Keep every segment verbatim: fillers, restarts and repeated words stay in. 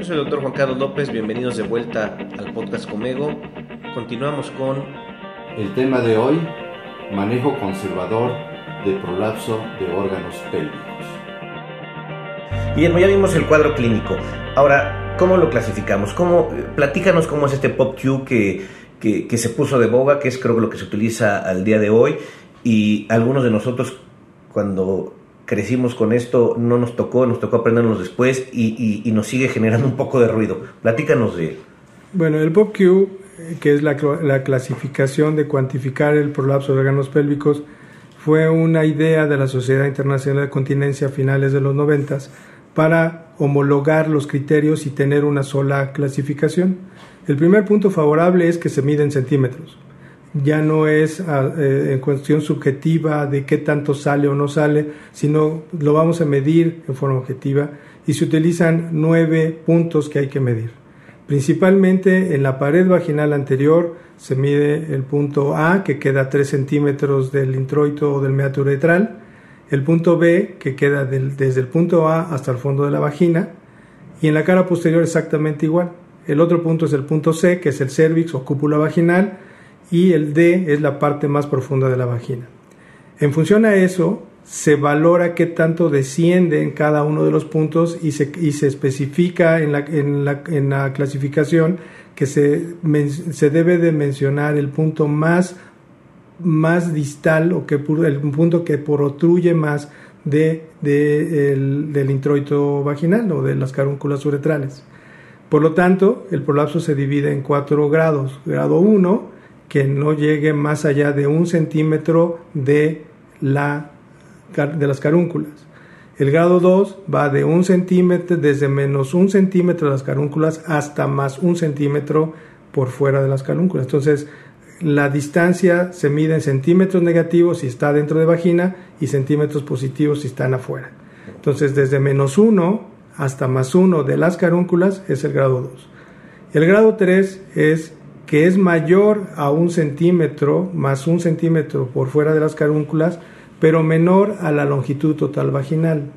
Yo soy el doctor Juan Carlos López, bienvenidos de vuelta al podcast Comego. Continuamos con... El tema de hoy, manejo conservador de prolapso de órganos pélvicos. Bien, ya vimos el cuadro clínico. Ahora, ¿cómo lo clasificamos? ¿Cómo, platícanos cómo es este P O C Q que, que, que se puso de boga, que es creo lo que se utiliza al día de hoy, y algunos de nosotros cuando crecimos con esto no nos tocó, nos tocó aprendernos después y, y, y nos sigue generando un poco de ruido. Platícanos de él. Bueno, el P O C Q, que es la, la clasificación de cuantificar el prolapso de órganos pélvicos, fue una idea de la Sociedad Internacional de Continencia a finales de los noventas para homologar los criterios y tener una sola clasificación. El primer punto favorable es que se mide en centímetros. Ya no es eh, en cuestión subjetiva de qué tanto sale o no sale, sino lo vamos a medir en forma objetiva y se utilizan nueve puntos que hay que medir. Principalmente en la pared vaginal anterior se mide el punto A, que queda a tres centímetros del introito o del meato uretral, el punto B, que queda del, desde el punto A hasta el fondo de la vagina, y en la cara posterior exactamente igual. El otro punto es el punto C, que es el cérvix o cúpula vaginal, y el D es la parte más profunda de la vagina. En función a eso, se valora qué tanto desciende en cada uno de los puntos y se, y se especifica en la, en, la, en la clasificación que se, men, se debe de mencionar el punto más, más distal o que, el punto que protruye más de, de el, del introito vaginal o de las carúnculas uretrales. Por lo tanto, el prolapso se divide en cuatro grados. Grado uno, que no llegue más allá de un centímetro de, la, de las carúnculas. El grado dos va de un centímetro, desde menos un centímetro de las carúnculas hasta más un centímetro por fuera de las carúnculas. Entonces, la distancia se mide en centímetros negativos si está dentro de vagina y centímetros positivos si están afuera. Entonces, desde menos uno hasta más uno de las carúnculas es el grado dos. El grado tres es que es mayor a un centímetro, más un centímetro por fuera de las carúnculas, pero menor a la longitud total vaginal,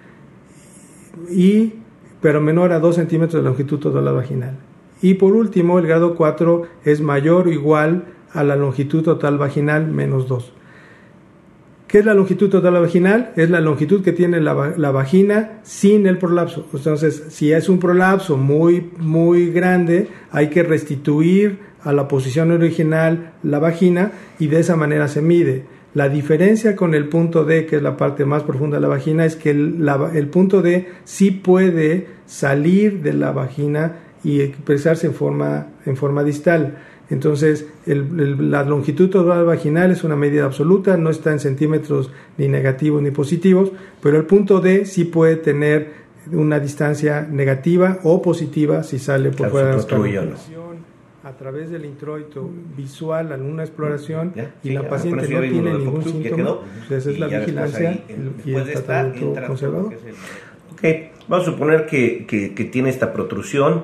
y, pero menor a dos centímetros de longitud total vaginal. Y por último, el grado cuatro es mayor o igual a la longitud total vaginal menos dos. ¿Qué es la longitud total vaginal? Es la longitud que tiene la, la vagina sin el prolapso. Entonces, si es un prolapso muy, muy grande, hay que restituir a la posición original la vagina y de esa manera se mide. La diferencia con el punto D, que es la parte más profunda de la vagina, es que el, la, el punto D sí puede salir de la vagina y expresarse en forma, en forma distal. Entonces, el, el, la longitud total vaginal es una medida absoluta, no está en centímetros ni negativos ni positivos, pero el punto D sí puede tener una distancia negativa o positiva si sale por claro, fuera de las carúnculas. A través del introito visual, en una exploración, ¿Ya? y Sí, la paciente no tiene ningún síntoma, pues esa es la vigilancia ahí, y el tratamiento conservador. Ok, vamos a suponer que, que, que tiene esta protrusión,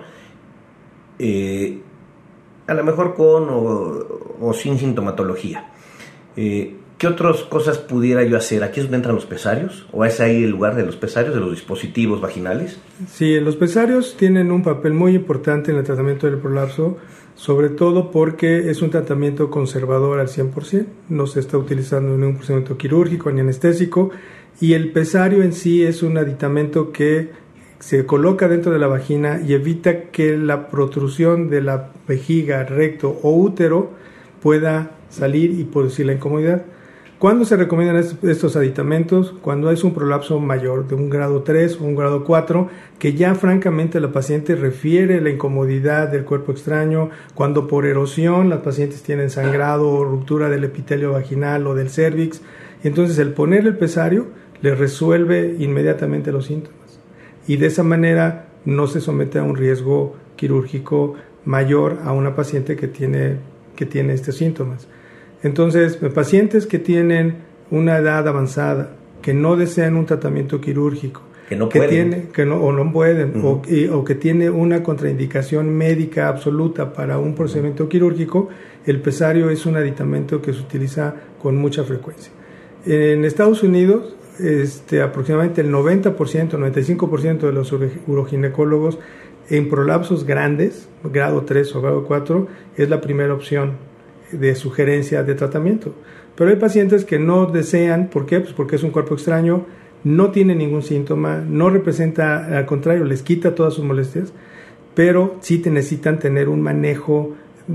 eh, a lo mejor con o, o sin sintomatología. Eh, ¿Qué otras cosas pudiera yo hacer? ¿Aquí es donde entran los pesarios? ¿O es ahí el lugar de los pesarios, de los dispositivos vaginales? Sí, los pesarios tienen un papel muy importante en el tratamiento del prolapso, sobre todo porque es un tratamiento conservador al cien por ciento. No se está utilizando ningún procedimiento quirúrgico ni anestésico, y el pesario en sí es un aditamento que se coloca dentro de la vagina y evita que la protrusión de la vejiga, recto o útero pueda salir y producir la incomodidad. ¿Cuándo se recomiendan estos aditamentos? Cuando es un prolapso mayor, de un grado tres o un grado cuatro, que ya francamente la paciente refiere la incomodidad del cuerpo extraño, cuando por erosión las pacientes tienen sangrado o ruptura del epitelio vaginal o del cérvix. Entonces, el poner el pesario le resuelve inmediatamente los síntomas. Y de esa manera no se somete a un riesgo quirúrgico mayor a una paciente que tiene, que tiene estos síntomas. Entonces, pacientes que tienen una edad avanzada, que no desean un tratamiento quirúrgico, que no que pueden, tiene, que no, o no pueden, uh-huh. o, y, o que tiene una contraindicación médica absoluta para un procedimiento quirúrgico, el pesario es un aditamento que se utiliza con mucha frecuencia. En Estados Unidos, Este, aproximadamente el noventa por ciento, noventa y cinco por ciento de los uroginecólogos En prolapsos grandes, grado tres o grado cuatro, es la primera opción de sugerencia de tratamiento. Pero hay pacientes que no desean, ¿por qué? Pues porque es un cuerpo extraño, no tiene ningún síntoma, no representa, al contrario, les quita todas sus molestias, pero sí te necesitan tener un manejo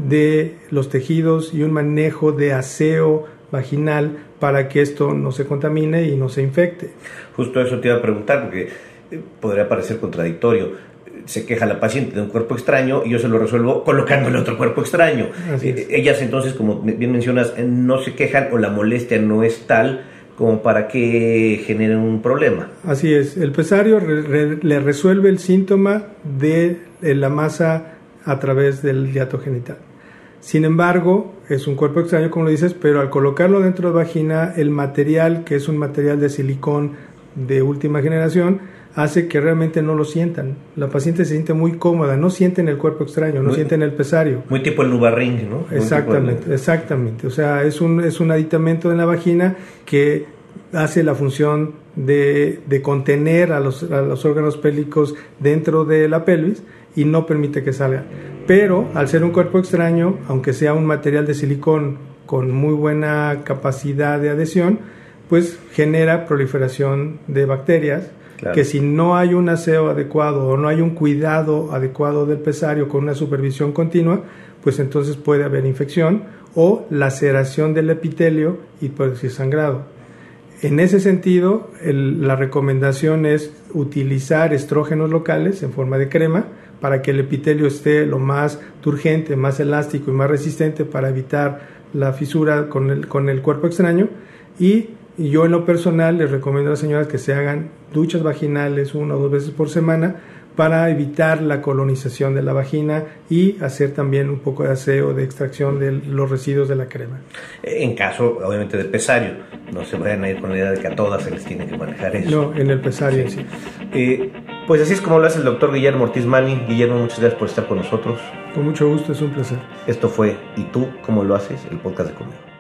de los tejidos y un manejo de aseo vaginal para que esto no se contamine y no se infecte. Justo eso te iba a preguntar, porque podría parecer contradictorio. Se queja la paciente de un cuerpo extraño y yo se lo resuelvo colocándole otro cuerpo extraño. Eh, ellas entonces, como bien mencionas, no se quejan o la molestia no es tal como para que generen un problema. Así es, el pesario re, re, le resuelve el síntoma de, de la masa a través del hiato genital. Sin embargo, es un cuerpo extraño, como lo dices, pero al colocarlo dentro de la vagina, el material, que es un material de silicón de última generación, hace que realmente no lo sientan. La paciente se siente muy cómoda, no sienten el cuerpo extraño, no muy, sienten el pesario. Muy tipo el Nubarring, ¿no? Exactamente, de... exactamente. O sea, es un, es un aditamento en la vagina que hace la función de, de contener a los, a los órganos pélvicos dentro de la pelvis y no permite que salgan. Pero al ser un cuerpo extraño, aunque sea un material de silicón con muy buena capacidad de adhesión, pues genera proliferación de bacterias. Claro. Que si no hay un aseo adecuado o no hay un cuidado adecuado del pesario con una supervisión continua, pues entonces puede haber infección o laceración del epitelio y producir sangrado. En ese sentido, el, la recomendación es utilizar estrógenos locales en forma de crema para que el epitelio esté lo más turgente, más elástico y más resistente para evitar la fisura con el, con el cuerpo extraño. Y Y yo en lo personal les recomiendo a las señoras que se hagan duchas vaginales una o dos veces por semana para evitar la colonización de la vagina y hacer también un poco de aseo, de extracción de los residuos de la crema. En caso, obviamente, de pesario, no se vayan a ir con la idea de que a todas se les tiene que manejar eso. No, en el pesario sí. sí. Eh, pues así es como lo hace el doctor Guillermo Ortiz Manning. Guillermo, muchas gracias por estar con nosotros. Con mucho gusto, es un placer. Esto fue ¿Y tú cómo lo haces? El podcast de Conmigo.